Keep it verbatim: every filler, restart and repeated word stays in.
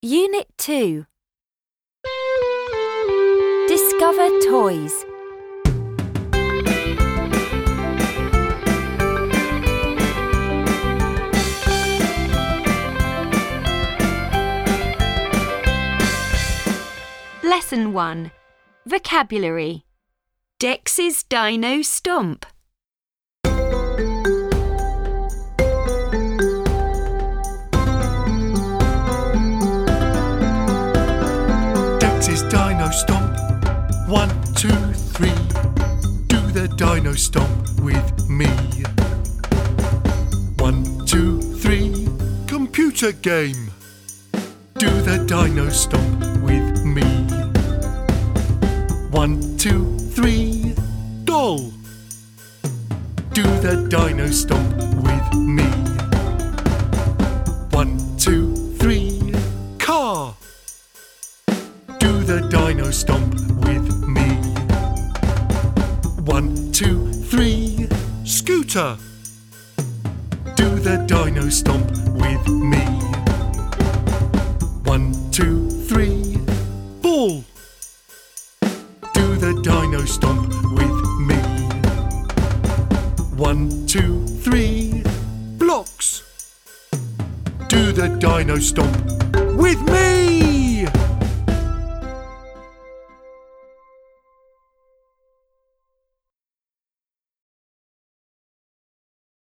Unit two. Discover toys. Lesson one. Vocabulary. Dex's Dino Stomp. Dex's Dino Stomp. One, two, three. Do the Dino Stomp with me. One, two, three. Computer game. Do the Dino Stomp with me. One, two, three. Doll. Do the Dino Stomp with me. One, two, three. Car. Do the Dino Stomp with me. One, two, three. Scooter. Do the Dino Stomp with me. One, two, three. Ball. Do the Dino Stomp with me. One, two, three. Blocks. Do the Dino Stomp with me.